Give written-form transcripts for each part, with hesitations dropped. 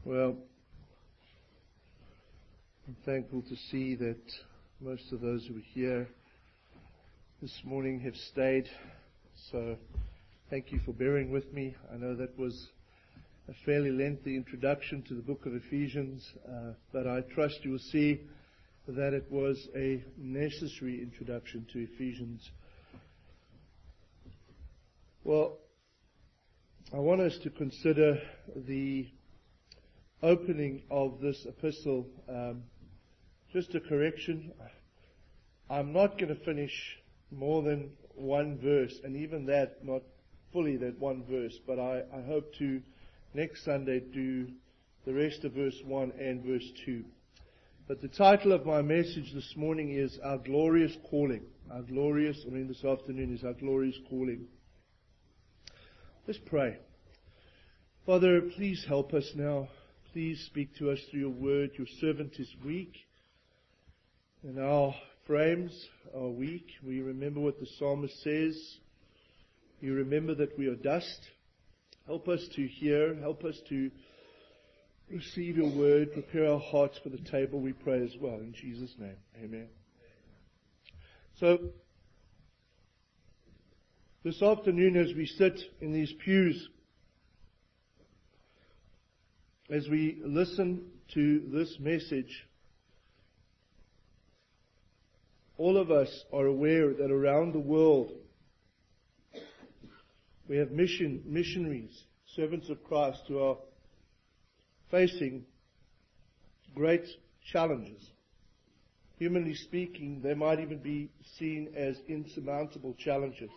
Well, I'm thankful to see that most of those who were here this morning have stayed. So thank you for bearing with me. I know that was a fairly lengthy introduction to the book of Ephesians, but I trust you will see that it was a necessary introduction to Ephesians. Well, I want us to consider the opening of this epistle. Just a correction. I'm not going to finish more than one verse, and even that, not fully that one verse, but I hope to next Sunday do the rest of verse 1 and verse 2. But the title of my message this morning is Our Glorious Calling. This afternoon is Our Glorious Calling. Let's pray. Father, please help us now. Please speak to us through your word. Your servant is weak, and our frames are weak. We remember what the psalmist says. You remember that we are dust. Help us to hear. Help us to receive your word. Prepare our hearts for the table, we pray as well. In Jesus' name, amen. So, this afternoon as we sit in these pews, as we listen to this message, all of us are aware that around the world we have missionaries, servants of Christ, who are facing great challenges. Humanly speaking, they might even be seen as insurmountable challenges.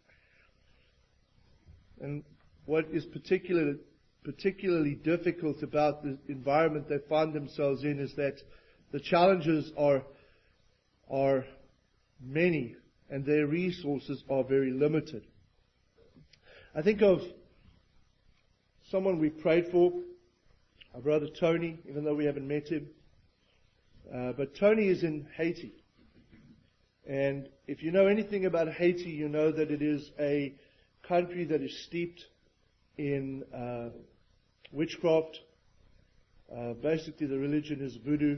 And what is particularly difficult about the environment they find themselves in is that the challenges are many and their resources are very limited. I think of someone we prayed for, our brother Tony, even though we haven't met him. But Tony is in Haiti. And if you know anything about Haiti, you know that it is a country that is steeped in witchcraft. Basically, the religion is voodoo.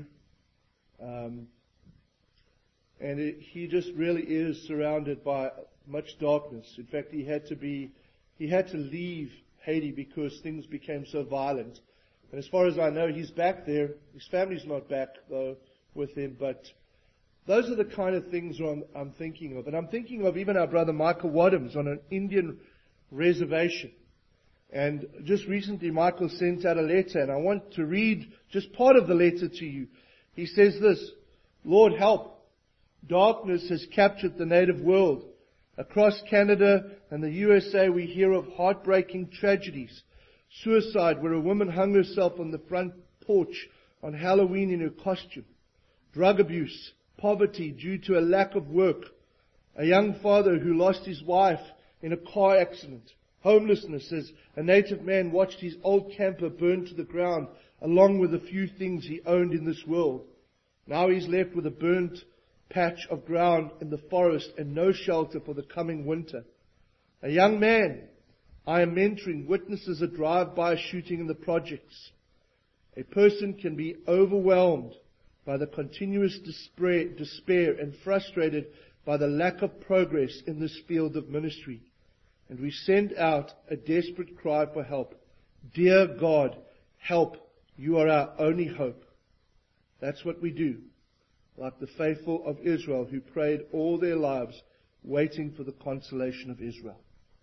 He just really is surrounded by much darkness. In fact, he had to leave Haiti because things became so violent. And as far as I know, he's back there. His family's not back, though, with him. But those are the kind of things I'm thinking of. And I'm thinking of even our brother Michael Wadhams on an Indian reservation. And just recently, Michael sent out a letter, and I want to read just part of the letter to you. He says this: Lord, help. Darkness has captured the native world. Across Canada and the USA, we hear of heartbreaking tragedies. Suicide, where a woman hung herself on the front porch on Halloween in her costume. Drug abuse, poverty due to a lack of work. A young father who lost his wife in a car accident. Homelessness as a native man watched his old camper burn to the ground along with a few things he owned in this world. Now he's left with a burnt patch of ground in the forest and no shelter for the coming winter. A young man I am mentoring witnesses a drive-by shooting in the projects. A person can be overwhelmed by the continuous despair and frustrated by the lack of progress in this field of ministry. And we send out a desperate cry for help. Dear God, help. You are our only hope. That's what we do. Like the faithful of Israel who prayed all their lives waiting for the consolation of Israel.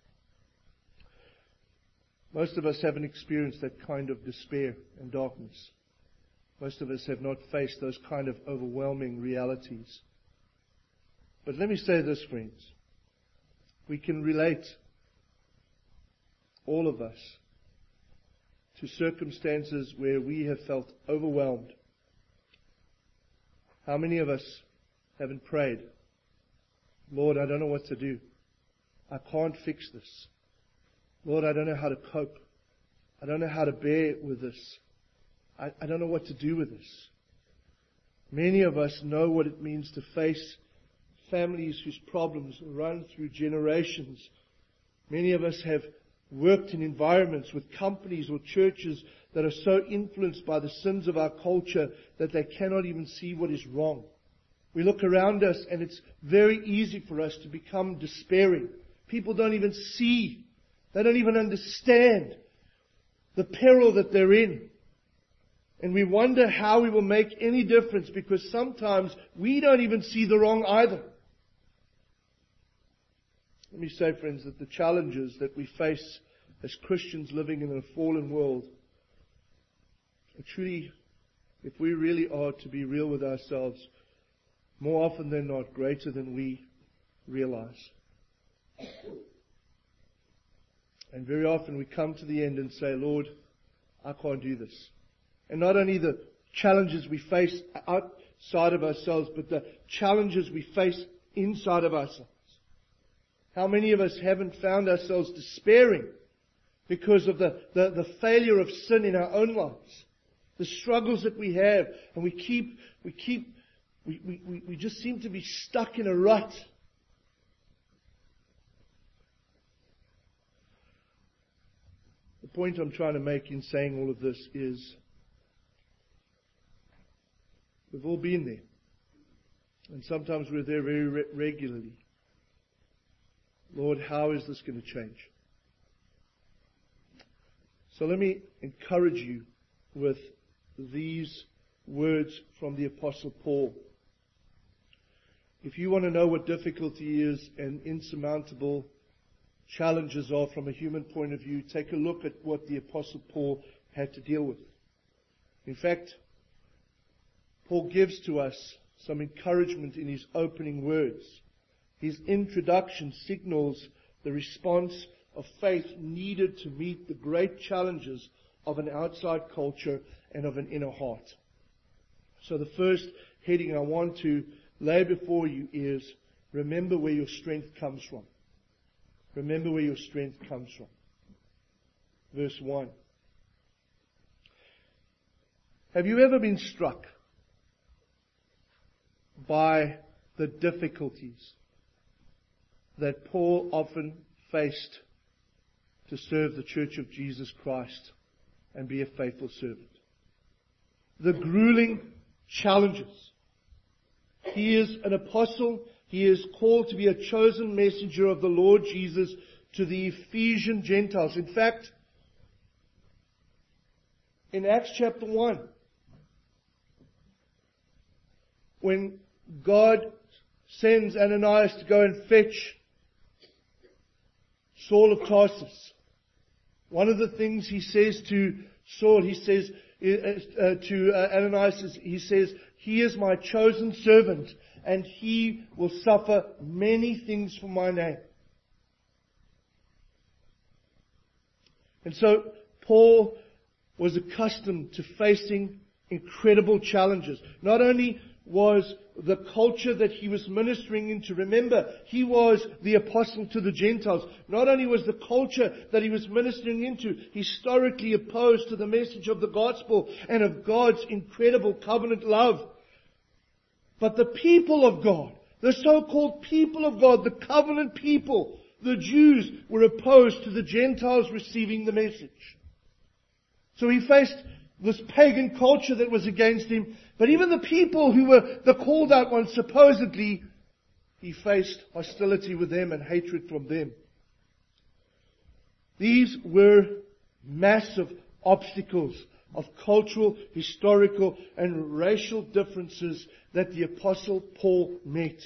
Most of us haven't experienced that kind of despair and darkness. Most of us have not faced those kind of overwhelming realities. But let me say this, friends. We can relate, all of us, to circumstances where we have felt overwhelmed. How many of us haven't prayed? Lord, I don't know what to do. I can't fix this. Lord, I don't know how to cope. I don't know how to bear with this. I don't know what to do with this. Many of us know what it means to face families whose problems run through generations. Many of us have worked in environments with companies or churches that are so influenced by the sins of our culture that they cannot even see what is wrong. We look around us and it's very easy for us to become despairing. People don't even see. They don't even understand the peril that they're in. And we wonder how we will make any difference because sometimes we don't even see the wrong either. Let me say, friends, that the challenges that we face as Christians living in a fallen world are truly, if we really are to be real with ourselves, more often than not, greater than we realize. And very often we come to the end and say, Lord, I can't do this. And not only the challenges we face outside of ourselves, but the challenges we face inside of ourselves. How many of us haven't found ourselves despairing because of the failure of sin in our own lives? The struggles that we have, and we just seem to be stuck in a rut. The point I'm trying to make in saying all of this is we've all been there. And sometimes we're there very regularly. Lord, how is this going to change? So let me encourage you with these words from the Apostle Paul. If you want to know what difficulty is and insurmountable challenges are from a human point of view, take a look at what the Apostle Paul had to deal with. In fact, Paul gives to us some encouragement in his opening words. His introduction signals the response of faith needed to meet the great challenges of an outside culture and of an inner heart. So the first heading I want to lay before you is, remember where your strength comes from. Remember where your strength comes from. Verse 1. Have you ever been struck by the difficulties that Paul often faced to serve the Church of Jesus Christ and be a faithful servant? The grueling challenges. He is an apostle. He is called to be a chosen messenger of the Lord Jesus to the Ephesian Gentiles. In fact, in Acts chapter 1, when God sends Ananias to go and fetch Saul of Tarsus, one of the things he says to Saul, he says to Ananias, he says, he is my chosen servant, and he will suffer many things for my name. And so Paul was accustomed to facing incredible challenges. Not only was the culture that he was ministering into, remember, he was the apostle to the Gentiles. Not only was the culture that he was ministering into historically opposed to the message of the gospel and of God's incredible covenant love, but the people of God, the so-called people of God, the covenant people, the Jews, were opposed to the Gentiles receiving the message. So he faced this pagan culture that was against him. But even the people who were the called out ones, supposedly, he faced hostility with them and hatred from them. These were massive obstacles of cultural, historical, and racial differences that the Apostle Paul met.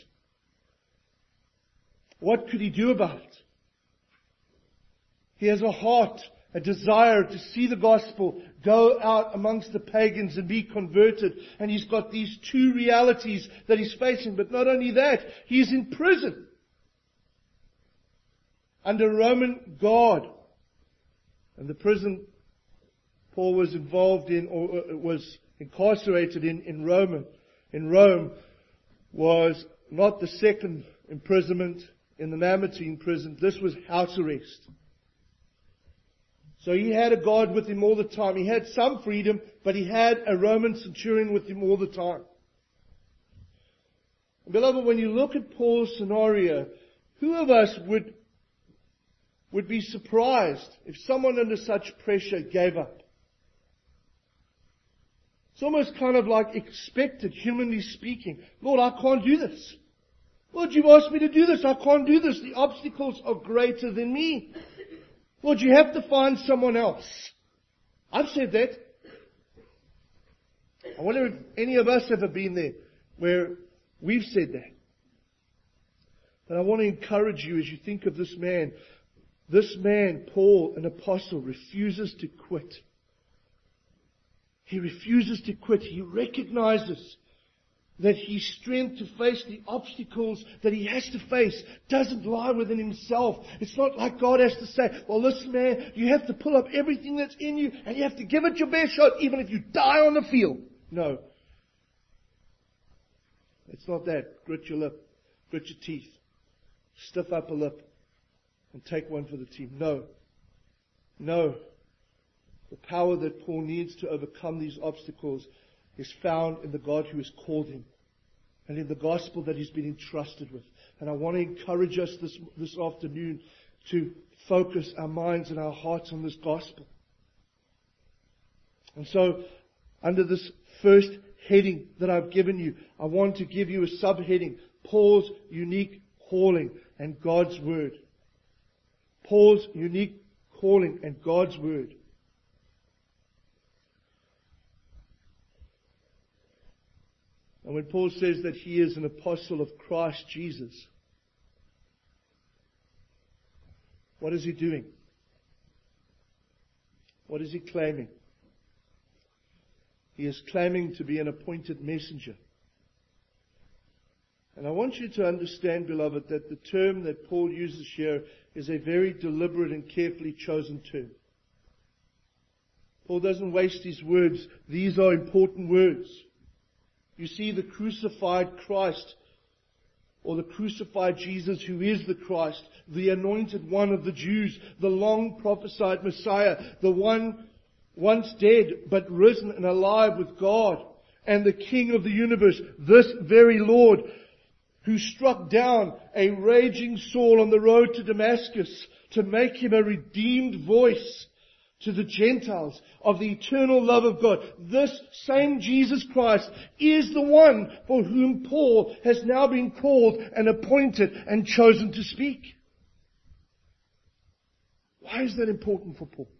What could he do about it? He has a heart, a desire to see the gospel go out amongst the pagans and be converted. And he's got these two realities that he's facing. But not only that, he's in prison under Roman guard. And the prison Paul was involved in, or was incarcerated in Rome, was not the second imprisonment in the Mamertine prison. This was house arrest. So he had a guard with him all the time. He had some freedom, but he had a Roman centurion with him all the time. And beloved, when you look at Paul's scenario, who of us would would be surprised if someone under such pressure gave up. It's almost kind of like expected, humanly speaking. Lord, I can't do this. Lord, you've asked me to do this. I can't do this. The obstacles are greater than me. Lord, you have to find someone else. I've said that. I wonder if any of us have ever been there where we've said that. But I want to encourage you as you think of this man. This man, Paul, an apostle, refuses to quit. He refuses to quit. He recognizes that his strength to face the obstacles that he has to face doesn't lie within himself. It's not like God has to say, well, listen, man, you have to pull up everything that's in you and you have to give it your best shot even if you die on the field. No. It's not that. Grit your lip. Grit your teeth. Stiff up a lip. And take one for the team. No. No. The power that Paul needs to overcome these obstacles is found in the God who has called him and in the gospel that he's been entrusted with. And I want to encourage us this afternoon to focus our minds and our hearts on this gospel. And so, under this first heading that I've given you, I want to give you a subheading, Paul's unique calling and God's word. Paul's unique calling and God's word. And when Paul says that he is an apostle of Christ Jesus, what is he doing? What is he claiming? He is claiming to be an appointed messenger. And I want you to understand, beloved, that the term that Paul uses here is a very deliberate and carefully chosen term. Paul doesn't waste his words. These are important words. You see, the crucified Christ, or the crucified Jesus who is the Christ, the anointed one of the Jews, the long prophesied Messiah, the one once dead but risen and alive with God, and the King of the universe, this very Lord, who struck down a raging Saul on the road to Damascus to make him a redeemed voice to the Gentiles of the eternal love of God. This same Jesus Christ is the one for whom Paul has now been called and appointed and chosen to speak. Why is that important for Paul?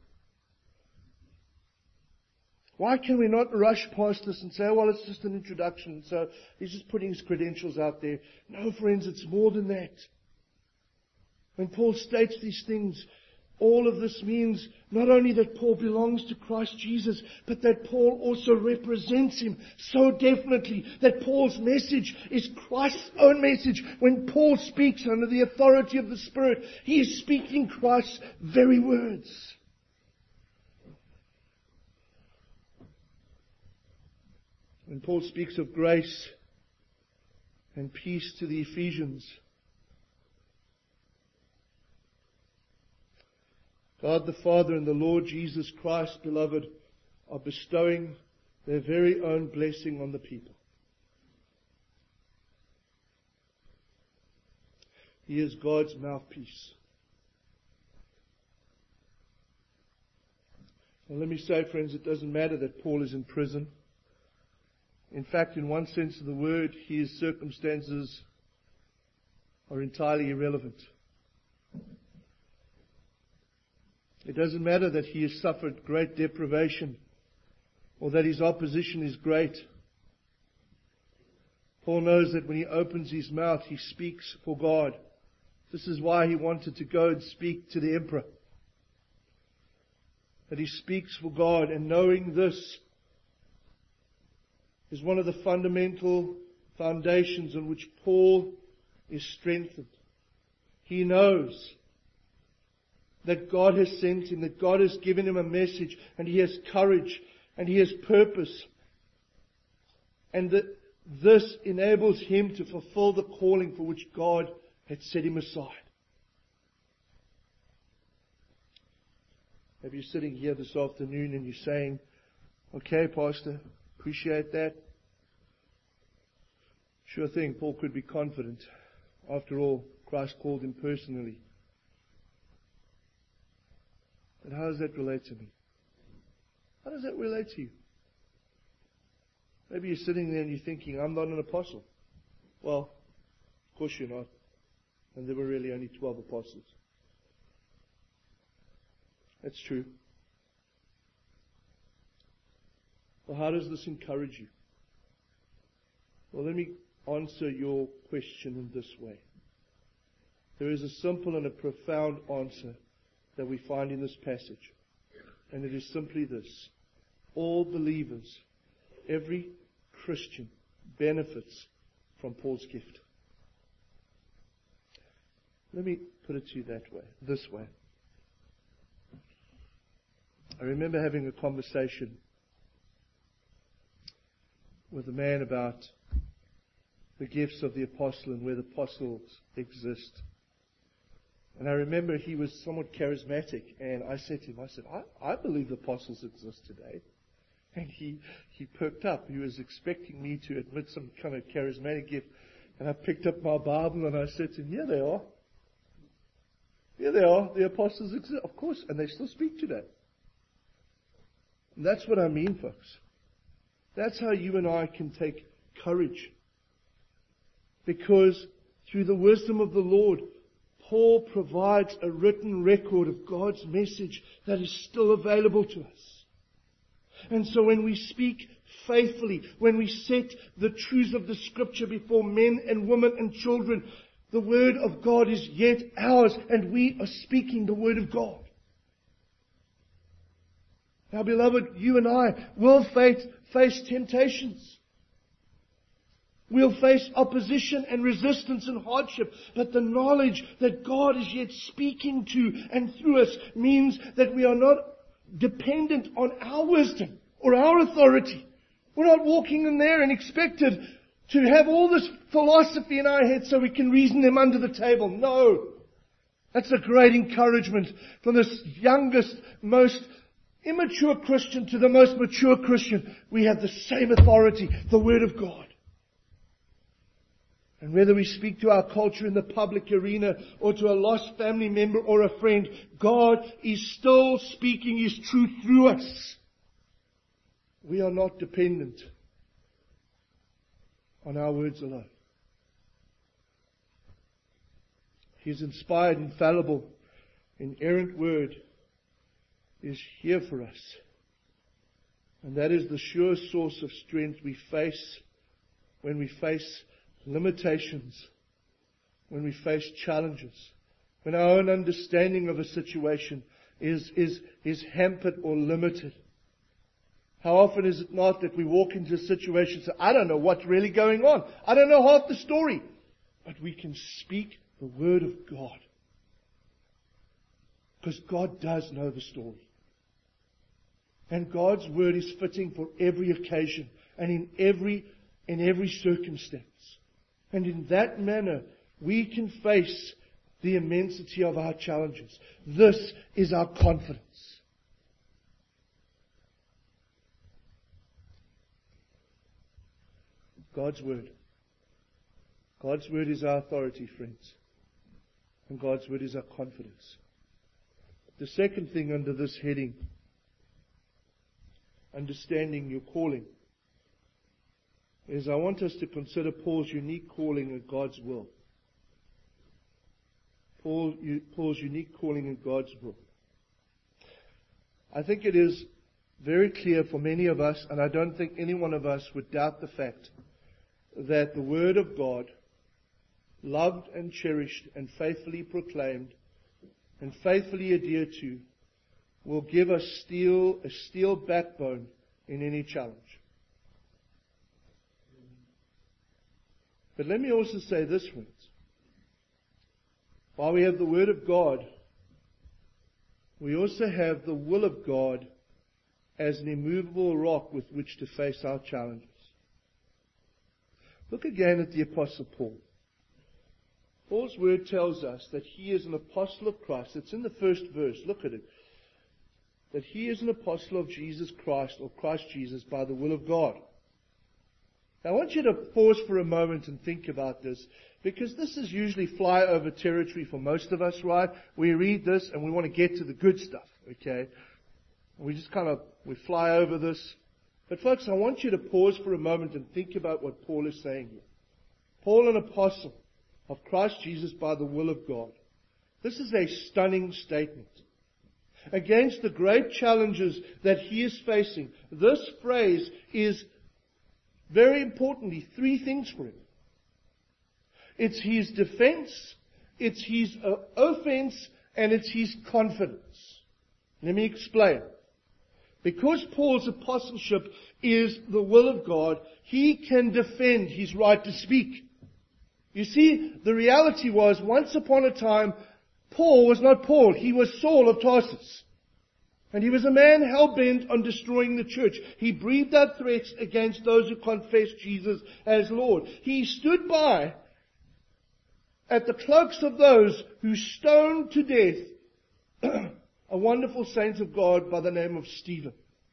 Why can we not rush past this and say, oh, well, it's just an introduction, so he's just putting his credentials out there. No, friends, it's more than that. When Paul states these things, all of this means not only that Paul belongs to Christ Jesus, but that Paul also represents him so definitely that Paul's message is Christ's own message. When Paul speaks under the authority of the Spirit, he is speaking Christ's very words. When Paul speaks of grace and peace to the Ephesians, God the Father and the Lord Jesus Christ, beloved, are bestowing their very own blessing on the people. He is God's mouthpiece. And let me say, friends, it doesn't matter that Paul is in prison. In fact, in one sense of the word, his circumstances are entirely irrelevant. It doesn't matter that he has suffered great deprivation or that his opposition is great. Paul knows that when he opens his mouth, he speaks for God. This is why he wanted to go and speak to the emperor. That he speaks for God, and knowing this is one of the fundamental foundations on which Paul is strengthened. He knows that God has sent him, that God has given him a message, and he has courage, and he has purpose. And that this enables him to fulfill the calling for which God had set him aside. Maybe you're sitting here this afternoon and you're saying, okay, Pastor, appreciate that. Sure thing, Paul could be confident. After all, Christ called him personally. And how does that relate to me? How does that relate to you? Maybe you're sitting there and you're thinking, I'm not an apostle. Well, of course you're not. And there were really only 12 apostles. That's true. Well, how does this encourage you? Well, let me answer your question in this way. There is a simple and a profound answer that we find in this passage. And it is simply this. All believers, every Christian, benefits from Paul's gift. Let me put it to you this way. I remember having a conversation with a man about the gifts of the apostle and where the apostles exist. And I remember he was somewhat charismatic, and I said to him, I believe the apostles exist today. And he perked up. He was expecting me to admit some kind of charismatic gift. And I picked up my Bible and I said to him, here they are. Here they are. The apostles exist. Of course. And they still speak today. And that's what I mean, folks. That's how you and I can take courage. Because through the wisdom of the Lord, Paul provides a written record of God's message that is still available to us. And so when we speak faithfully, when we set the truths of the Scripture before men and women and children, the Word of God is yet ours, and we are speaking the Word of God. Now, beloved, you and I will face temptations. We'll face opposition and resistance and hardship, but the knowledge that God is yet speaking to and through us means that we are not dependent on our wisdom or our authority. We're not walking in there and expected to have all this philosophy in our heads so we can reason them under the table. No. That's a great encouragement from this youngest, most immature Christian to the most mature Christian. We have the same authority, the Word of God. And whether we speak to our culture in the public arena or to a lost family member or a friend, God is still speaking His truth through us. We are not dependent on our words alone. His inspired, infallible, inerrant Word is here for us. And that is the sure source of strength we face when we face limitations, when we face challenges, when our own understanding of a situation is hampered or limited. How often is it not that we walk into a situation and say, I don't know what's really going on. I don't know half the story. But we can speak the Word of God. Because God does know the story. And God's Word is fitting for every occasion and in every circumstance. And in that manner, we can face the immensity of our challenges. This is our confidence. God's Word. God's Word is our authority, friends. And God's Word is our confidence. The second thing under this heading, understanding your calling, is I want us to consider Paul's unique calling and God's will. Paul's unique calling and God's will. I think it is very clear for many of us, and I don't think any one of us would doubt the fact that the Word of God, loved and cherished and faithfully proclaimed and faithfully adhered to, will give us a steel backbone in any challenge. But let me also say this, friends. While we have the Word of God, we also have the will of God as an immovable rock with which to face our challenges. Look again at the Apostle Paul. Paul's word tells us that he is an apostle of Christ. It's in the first verse. Look at it. That he is an apostle of Jesus Christ, or Christ Jesus, by the will of God. Now, I want you to pause for a moment and think about this, because this is usually flyover territory for most of us, right? We read this and we want to get to the good stuff, okay? We just we fly over this. But folks, I want you to pause for a moment and think about what Paul is saying here. Paul, an apostle of Christ Jesus by the will of God. This is a stunning statement. Against the great challenges that he is facing, this phrase is very importantly three things for him. It's his defense, it's his offense, and it's his confidence. Let me explain. Because Paul's apostleship is the will of God, he can defend his right to speak. You see, the reality was, once upon a time, Paul was not Paul. He was Saul of Tarsus. And he was a man hell-bent on destroying the church. He breathed out threats against those who confessed Jesus as Lord. He stood by at the cloaks of those who stoned to death a wonderful saint of God by the name of Stephen.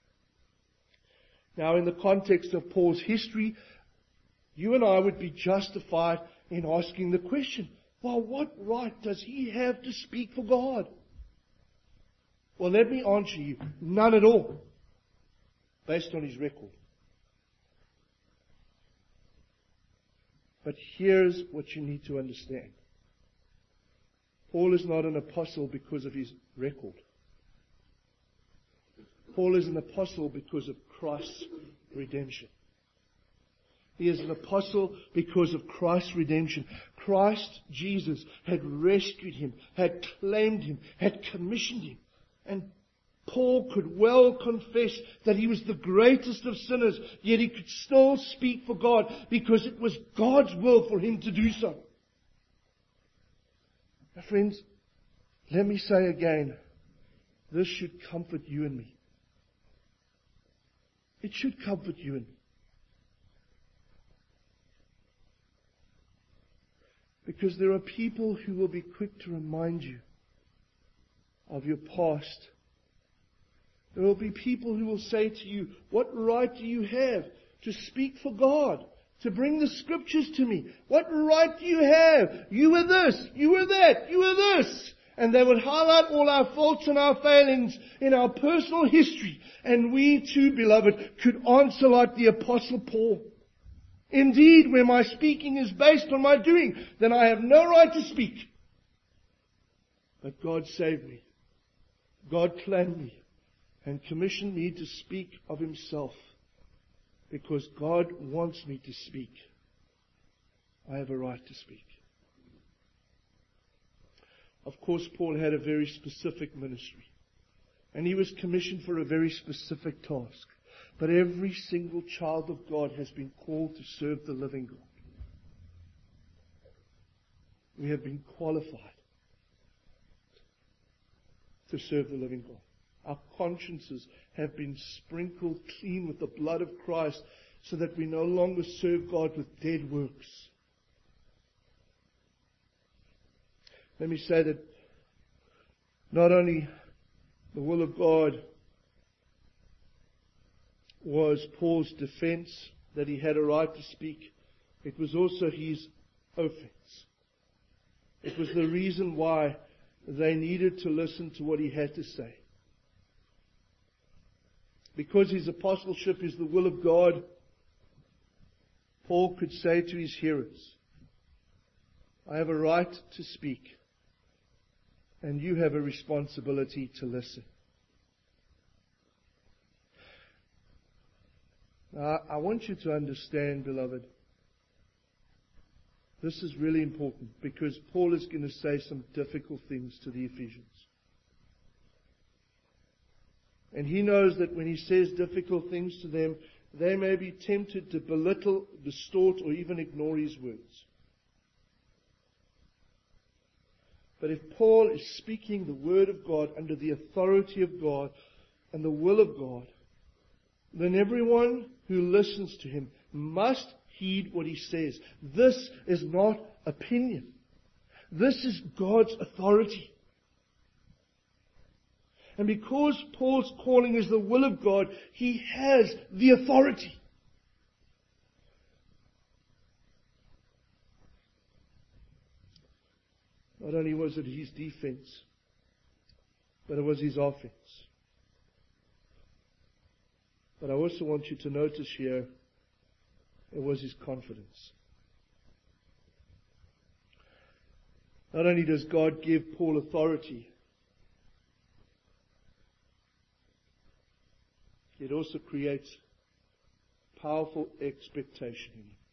Now, in the context of Paul's history, you and I would be justified in asking the question, well, what right does he have to speak for God? Well, let me answer you, none at all, based on his record. But here's what you need to understand. Paul is not an apostle because of his record. Paul is an apostle because of Christ's redemption. He is an apostle because of Christ's redemption. Christ Jesus had rescued him, had claimed him, had commissioned him. And Paul could well confess that he was the greatest of sinners, yet he could still speak for God because it was God's will for him to do so. Now, friends, let me say again, this should comfort you and me. It should comfort you and me. Because there are people who will be quick to remind you of your past. There will be people who will say to you, what right do you have to speak for God? To bring the scriptures to me? What right do you have? You were this, you were that, you were this. And they would highlight all our faults and our failings in our personal history. And we too, beloved, could answer like the Apostle Paul. Indeed, where my speaking is based on my doing, then I have no right to speak. But God saved me. God claimed me and commissioned me to speak of Himself. Because God wants me to speak. I have a right to speak. Of course, Paul had a very specific ministry. And he was commissioned for a very specific task. But every single child of God has been called to serve the living God. We have been qualified to serve the living God. Our consciences have been sprinkled clean with the blood of Christ so that we no longer serve God with dead works. Let me say that not only the will of God was Paul's defense, that he had a right to speak, it was also his offense. It was the reason why they needed to listen to what he had to say. Because his apostleship is the will of God, Paul could say to his hearers, I have a right to speak, and you have a responsibility to listen. Now, I want you to understand, beloved, this is really important because Paul is going to say some difficult things to the Ephesians. And he knows that when he says difficult things to them, they may be tempted to belittle, distort, or even ignore his words. But if Paul is speaking the word of God under the authority of God and the will of God, then everyone who listens to him must heed what he says. This is not opinion. This is God's authority. And because Paul's calling is the will of God, he has the authority. Not only was it his defense, but it was his offense. But I also want you to notice here, it was his confidence. Not only does God give Paul authority, it also creates powerful expectation in him.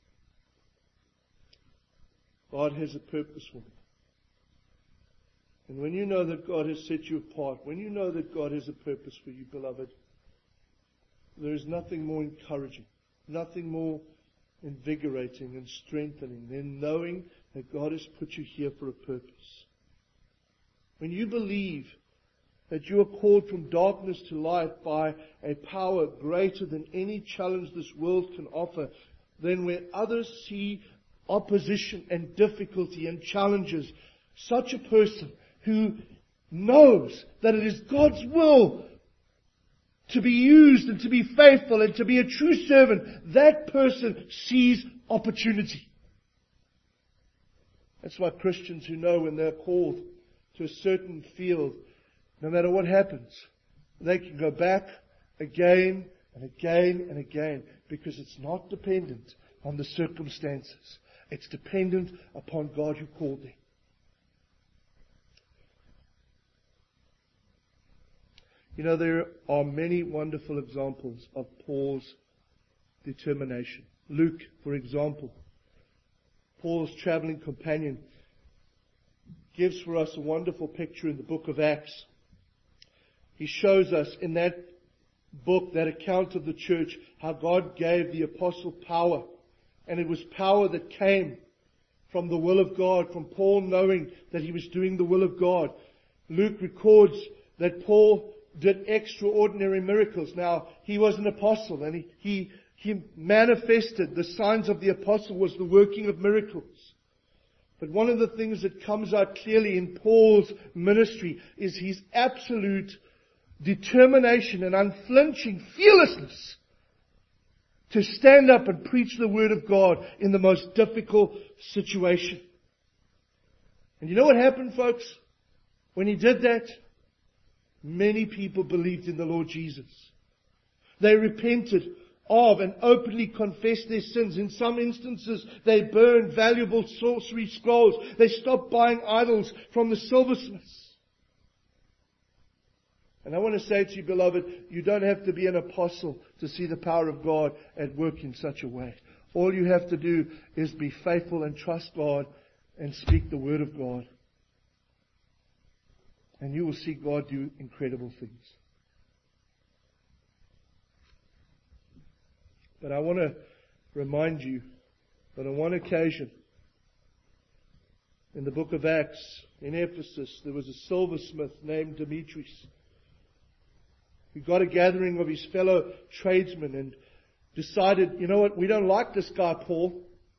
God has a purpose for me. And when you know that God has set you apart, when you know that God has a purpose for you, beloved, there is nothing more encouraging, nothing more invigorating and strengthening than knowing that God has put you here for a purpose. When you believe that you are called from darkness to light by a power greater than any challenge this world can offer, then where others see opposition and difficulty and challenges, such a person who knows that it is God's will to be used and to be faithful and to be a true servant, that person sees opportunity. That's why Christians who know when they're called to a certain field, no matter what happens, they can go back again and again and again, because it's not dependent on the circumstances. It's dependent upon God who called them. You know, there are many wonderful examples of Paul's determination. Luke, for example, Paul's traveling companion, gives for us a wonderful picture in the book of Acts. He shows us in that book, that account of the church, how God gave the apostle power. And it was power that came from the will of God, from Paul knowing that he was doing the will of God. Luke records that Paul did extraordinary miracles. Now, he was an apostle, and he manifested the signs of the apostle was the working of miracles. But one of the things that comes out clearly in Paul's ministry is his absolute determination and unflinching fearlessness to stand up and preach the Word of God in the most difficult situation. And you know what happened, folks? When he did that, many people believed in the Lord Jesus. They repented of and openly confessed their sins. In some instances, they burned valuable sorcery scrolls. They stopped buying idols from the silversmiths. And I want to say to you, beloved, you don't have to be an apostle to see the power of God at work in such a way. All you have to do is be faithful and trust God and speak the Word of God. And you will see God do incredible things. But I want to remind you that on one occasion, in the book of Acts, in Ephesus, there was a silversmith named Demetrius. He got a gathering of his fellow tradesmen and decided, you know what, we don't like this guy Paul.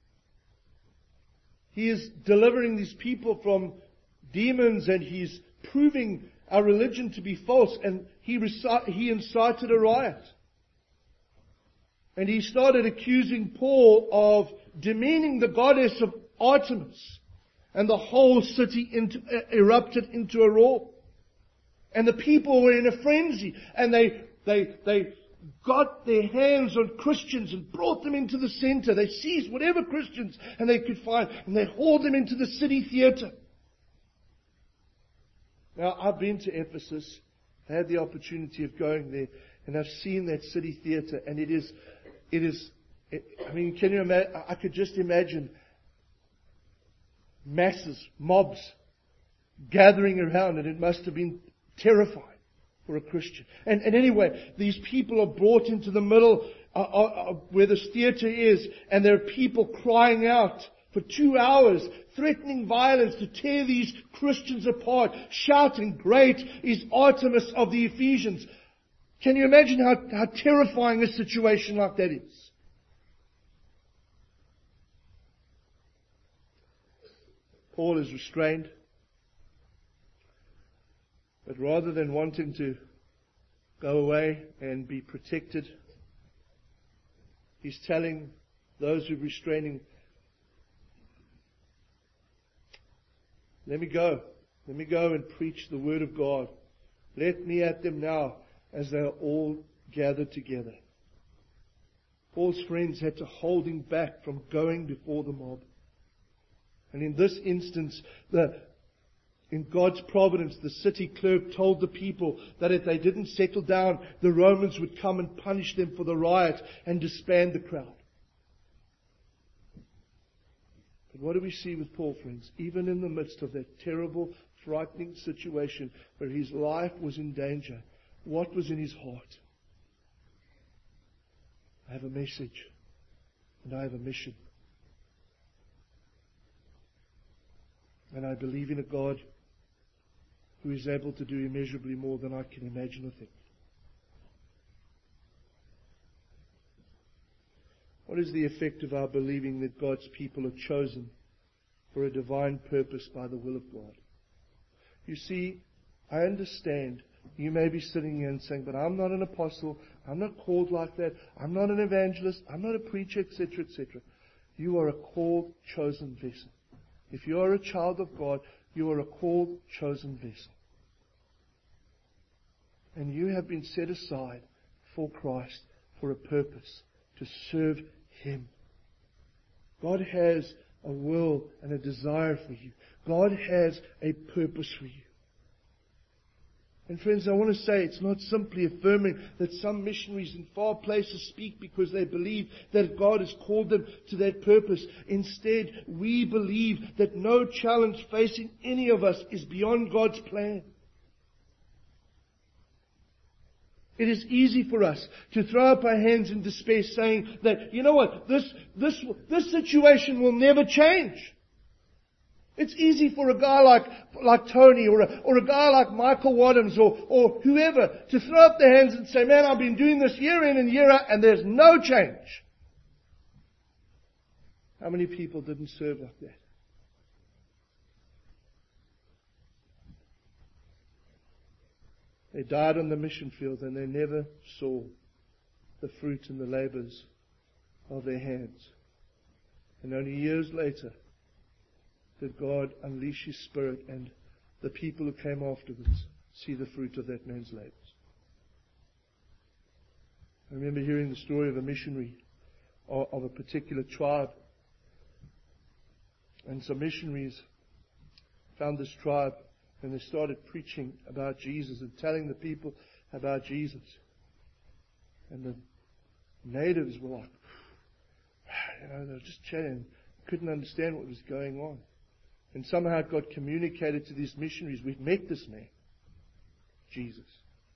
He is delivering these people from demons and he's proving our religion to be false. And he incited a riot. And he started accusing Paul of demeaning the goddess of Artemis. And the whole city erupted into a roar. And the people were in a frenzy. And they got their hands on Christians and brought them into the center. They seized whatever Christians and they could find. And they hauled them into the city theater. Now, I've been to Ephesus. I had the opportunity of going there. And I've seen that city theater. And it is, I mean, can you imagine? I could just imagine masses, mobs, gathering around. And it must have been terrifying for a Christian. And anyway, these people are brought into the middle where this theater is. And there are people crying out for 2 hours, threatening violence to tear these Christians apart, shouting, "Great is Artemis of the Ephesians." Can you imagine how terrifying a situation like that is? Paul is restrained. But rather than wanting to go away and be protected, he's telling those who are restraining, Let me go. Let me go and preach the word of God. Let me at them now as they are all gathered together. Paul's friends had to hold him back from going before the mob. And in this instance, in God's providence, the city clerk told the people that if they didn't settle down, the Romans would come and punish them for the riot and disband the crowd. But what do we see with Paul, friends? Even in the midst of that terrible, frightening situation where his life was in danger, what was in his heart? I have a message and I have a mission. And I believe in a God who is able to do immeasurably more than I can imagine or think. What is the effect of our believing that God's people are chosen for a divine purpose by the will of God? You see, I understand you may be sitting here and saying, but I'm not an apostle, I'm not called like that, I'm not an evangelist, I'm not a preacher, etc., etc. You are a called, chosen vessel. If you are a child of God, you are a called, chosen vessel. And you have been set aside for Christ, for a purpose, to serve Him. God has a will and a desire for you. God has a purpose for you. And friends, I want to say it's not simply affirming that some missionaries in far places speak because they believe that God has called them to that purpose. Instead, we believe that no challenge facing any of us is beyond God's plan. It is easy for us to throw up our hands in despair saying that, you know what, this situation will never change. It's easy for a guy like Tony or a guy like Michael Wadhams or whoever to throw up their hands and say, man, I've been doing this year in and year out and there's no change. How many people didn't serve like that? They died on the mission field and they never saw the fruit and the labors of their hands. And only years later did God unleash His Spirit and the people who came afterwards see the fruit of that man's labors. I remember hearing the story of a missionary of a particular tribe. And some missionaries found this tribe and they started preaching about Jesus and telling the people about Jesus. And the natives were like, they were just chatting, couldn't understand what was going on. And somehow it got communicated to these missionaries, we've met this man, Jesus.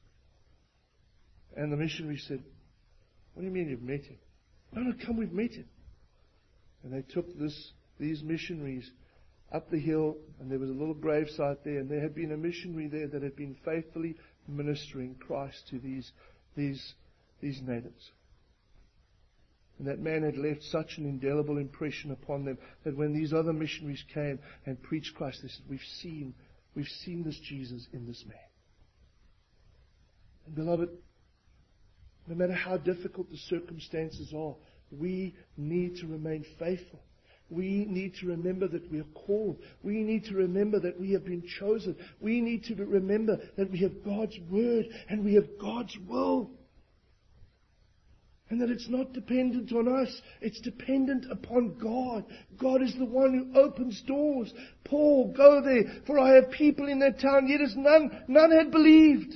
And the missionary said, what do you mean you've met him? No, come, we've met him. And they took these missionaries up the hill, and there was a little gravesite there, and there had been a missionary there that had been faithfully ministering Christ to these natives. And that man had left such an indelible impression upon them that when these other missionaries came and preached Christ, they said, we've seen this Jesus in this man. And beloved, no matter how difficult the circumstances are, we need to remain faithful. We need to remember that we are called. We need to remember that we have been chosen. We need to remember that we have God's Word and we have God's will. And that it's not dependent on us. It's dependent upon God. God is the one who opens doors. Paul, go there, for I have people in that town, yet as none had believed.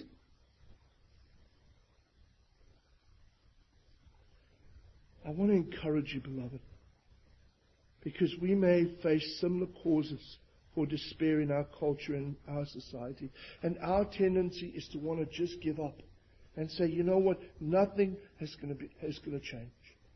I want to encourage you, beloved, because we may face similar causes for despair in our culture and our society. And our tendency is to want to just give up and say, you know what, nothing is going to change.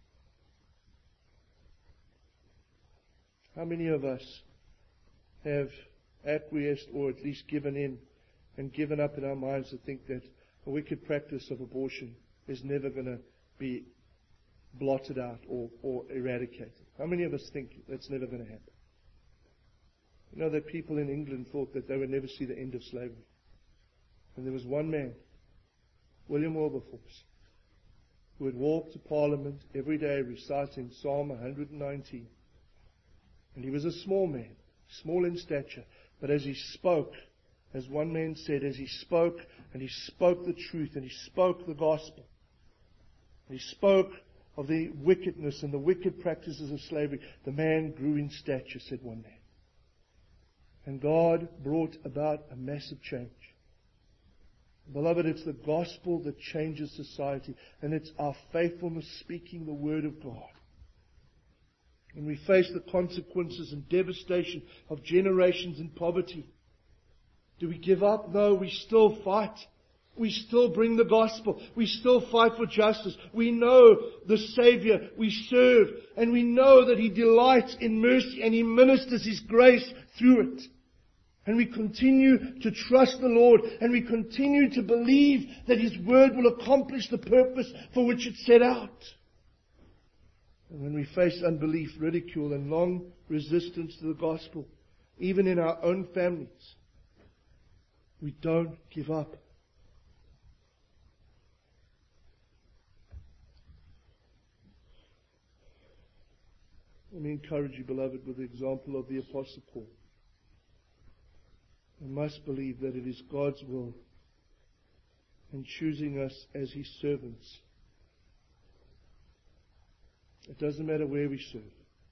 How many of us have acquiesced or at least given in and given up in our minds to think that a wicked practice of abortion is never going to be blotted out or eradicated? How many of us think that's never going to happen? You know that people in England thought that they would never see the end of slavery. And there was one man, William Wilberforce, who would walk to Parliament every day reciting Psalm 119. And he was a small man, small in stature, But as he spoke, as one man said, as he spoke, and he spoke the truth, and he spoke the gospel, and he spoke of the wickedness and the wicked practices of slavery, the man grew in stature, said one man. And God brought about a massive change. Beloved, it's the gospel that changes society, and it's our faithfulness speaking the word of God. When we face the consequences and devastation of generations in poverty, do we give up? No, we still fight. We still bring the gospel. We still fight for justice. We know the Savior we serve, and we know that He delights in mercy and He ministers His grace through it. And we continue to trust the Lord, and we continue to believe that His word will accomplish the purpose for which it set out. And when we face unbelief, ridicule, and long resistance to the gospel, even in our own families, we don't give up. Let me encourage you, beloved, with the example of the Apostle Paul. We must believe that it is God's will in choosing us as His servants. It doesn't matter where we serve.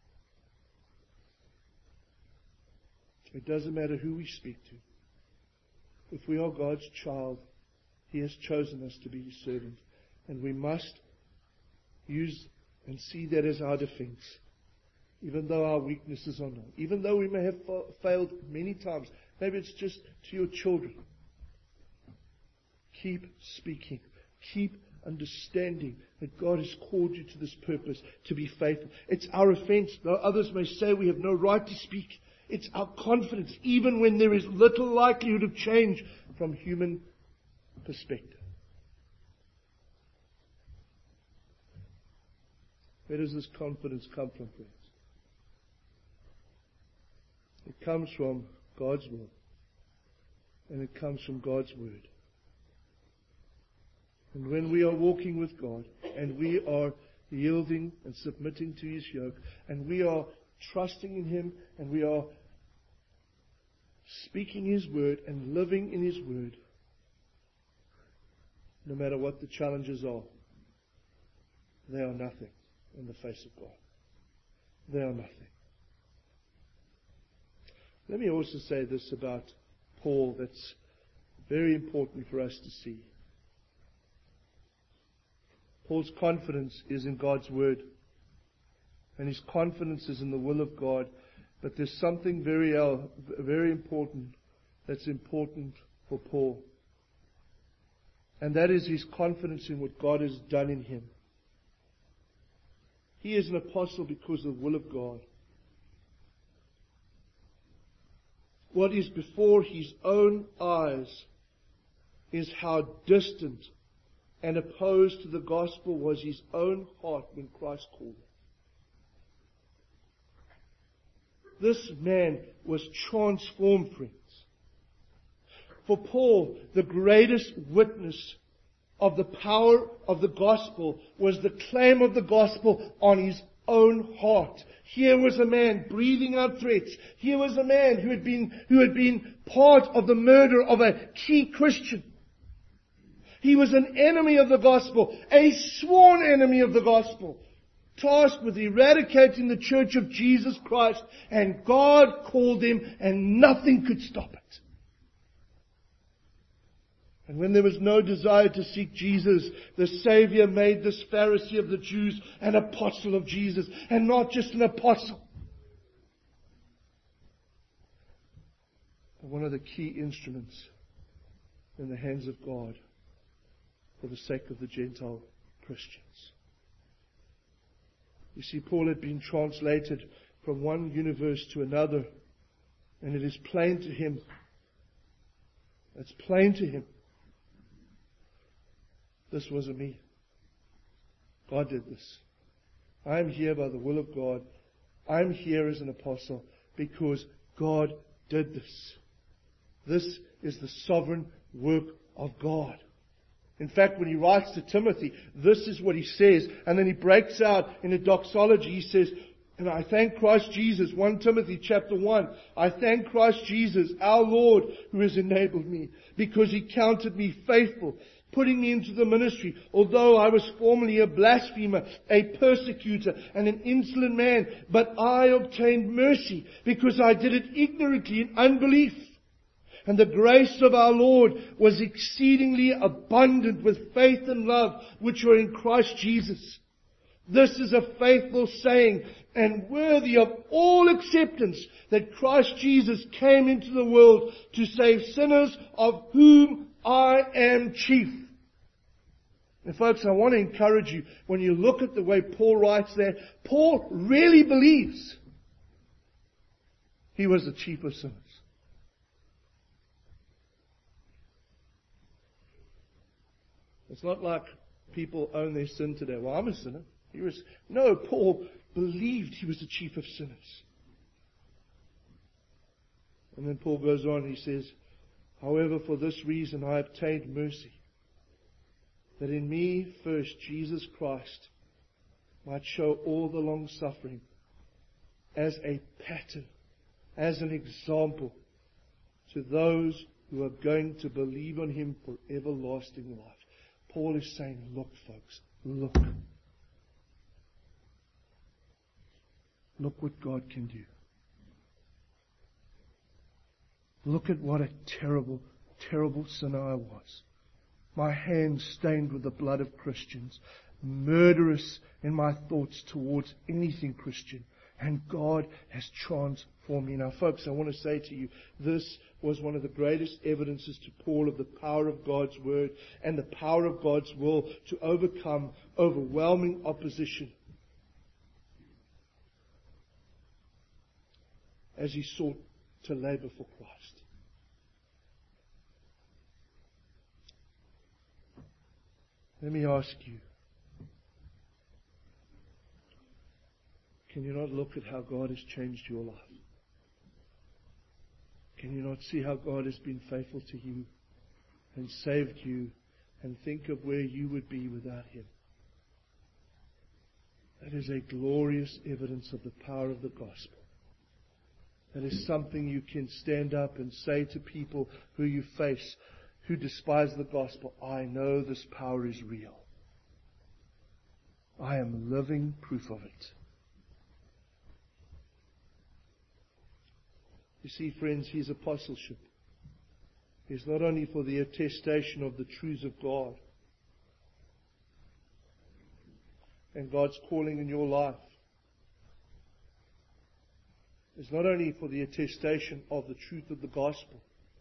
It doesn't matter who we speak to. If we are God's child, He has chosen us to be His servant. And we must use and see that as our defense. Even though our weaknesses are known. Even though we may have failed many times. Maybe it's just to your children. Keep speaking. Keep understanding that God has called you to this purpose, to be faithful. It's our offense. Though others may say we have no right to speak, it's our confidence, even when there is little likelihood of change from human perspective. Where does this confidence come from, friends? It comes from God's will. And it comes from God's word. And when we are walking with God, and we are yielding and submitting to His yoke, and we are trusting in Him, and we are speaking His word and living in His word, no matter what the challenges are, they are nothing in the face of God. They are nothing. Let me also say this about Paul that's very important for us to see. Paul's confidence is in God's word. And his confidence is in the will of God. But there's something very important that's important for Paul. And that is his confidence in what God has done in him. He is an apostle because of the will of God. What is before his own eyes is how distant and opposed to the gospel was his own heart when Christ called him. This man was transformed, friends. For Paul, the greatest witness of the power of the gospel was the claim of the gospel on his own heart. Here was a man breathing out threats. Here was a man who had been part of the murder of a key Christian. He was an enemy of the gospel, a sworn enemy of the gospel, tasked with eradicating the church of Jesus Christ, and God called him and nothing could stop it. And when there was no desire to seek Jesus, the Savior made this Pharisee of the Jews an apostle of Jesus, and not just an apostle, but one of the key instruments in the hands of God for the sake of the Gentile Christians. You see, Paul had been translated from one universe to another, and it is plain to him. It's plain to him. This wasn't me. God did this. I'm here by the will of God. I'm here as an apostle because God did this. This is the sovereign work of God. In fact, when he writes to Timothy, this is what he says. And then he breaks out in a doxology. He says, And I thank Christ Jesus, 1 Timothy chapter 1, I thank Christ Jesus, our Lord, who has enabled me, because He counted me faithful, putting me into the ministry, although I was formerly a blasphemer, a persecutor, and an insolent man. But I obtained mercy, because I did it ignorantly in unbelief. And the grace of our Lord was exceedingly abundant with faith and love, which are in Christ Jesus. This is a faithful saying, and worthy of all acceptance, that Christ Jesus came into the world to save sinners, of whom I am chief. And folks, I want to encourage you, when you look at the way Paul writes there, Paul really believes he was the chief of sinners. It's not like people own their sin today. Well, I'm a sinner. No, Paul believed he was the chief of sinners. And then Paul goes on, he says, however, for this reason I obtained mercy, that in me first Jesus Christ might show all the long suffering as a pattern, as an example to those who are going to believe on Him for everlasting life. Paul is saying, look, folks, look. Look what God can do. Look at what a terrible, terrible sinner I was. My hands stained with the blood of Christians, murderous in my thoughts towards anything Christian. And God has transformed me. Now, folks, I want to say to you, this was one of the greatest evidences to Paul of the power of God's Word and the power of God's will to overcome overwhelming opposition as he sought to labor for Christ. Let me ask you, can you not look at how God has changed your life? Can you not see how God has been faithful to you and saved you, and think of where you would be without Him? That is a glorious evidence of the power of the gospel. That is something you can stand up and say to people who you face, who despise the gospel, I know this power is real. I am living proof of it. You see, friends, His apostleship is not only for the attestation of the truths of God and God's calling in your life. It's not only for the attestation of the truth of the gospel,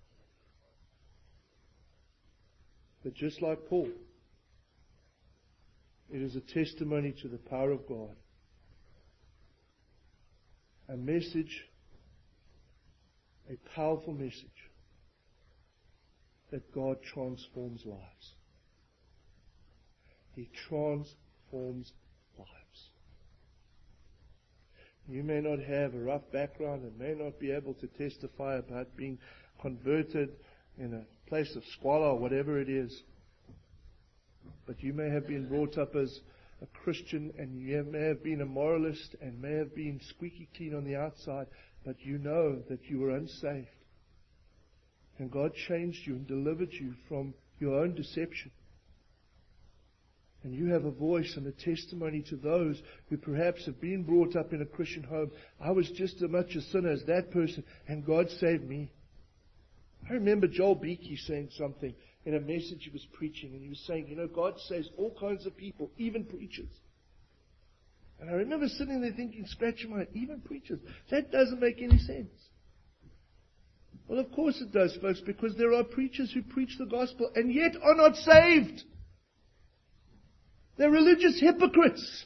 but just like Paul, it is a testimony to the power of God. A message, a powerful message, that God transforms lives. He transforms lives. You may not have a rough background and may not be able to testify about being converted in a place of squalor or whatever it is. But you may have been brought up as a Christian, and you may have been a moralist and may have been squeaky clean on the outside, but you know that you were unsaved. And God changed you and delivered you from your own deception. And you have a voice and a testimony to those who perhaps have been brought up in a Christian home. I was just as much a sinner as that person, and God saved me. I remember Joel Beakey saying something in a message he was preaching, and he was saying, you know, God saves all kinds of people, even preachers. And I remember sitting there thinking, scratching my head, even preachers? That doesn't make any sense. Well, of course it does, folks, because there are preachers who preach the gospel and yet are not saved. They're religious hypocrites.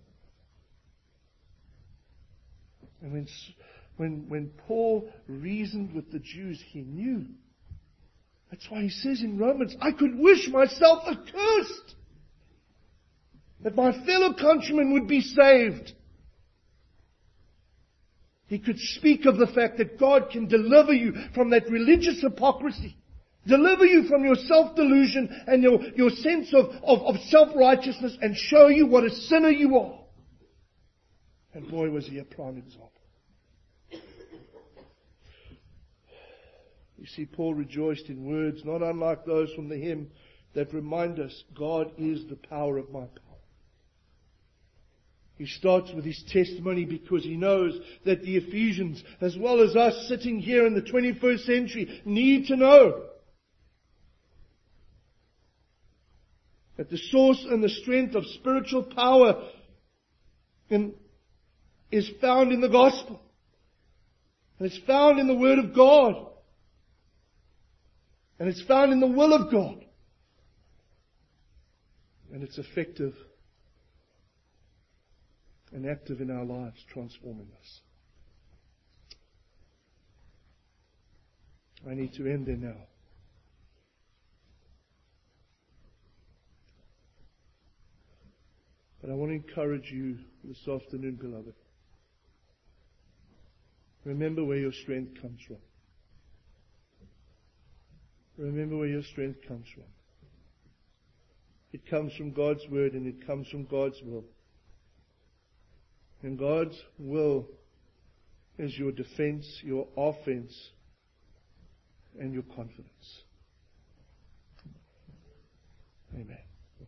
And when Paul reasoned with the Jews, he knew. That's why he says in Romans, I could wish myself accursed, that my fellow countrymen would be saved. He could speak of the fact that God can deliver you from that religious hypocrisy. Deliver you from your self-delusion and your sense of self-righteousness, and show you what a sinner you are. And boy, was he a prime example. You see, Paul rejoiced in words not unlike those from the hymn that remind us, God is the power of my power. He starts with his testimony because he knows that the Ephesians, as well as us sitting here in the 21st century, need to know that the source and the strength of spiritual power is found in the gospel. And it's found in the Word of God. And it's found in the will of God. And it's effective and active in our lives, transforming us. I need to end there now. But I want to encourage you this afternoon, beloved. Remember where your strength comes from. Remember where your strength comes from. It comes from God's Word and it comes from God's will. And God's will is your defense, your offense, and your confidence.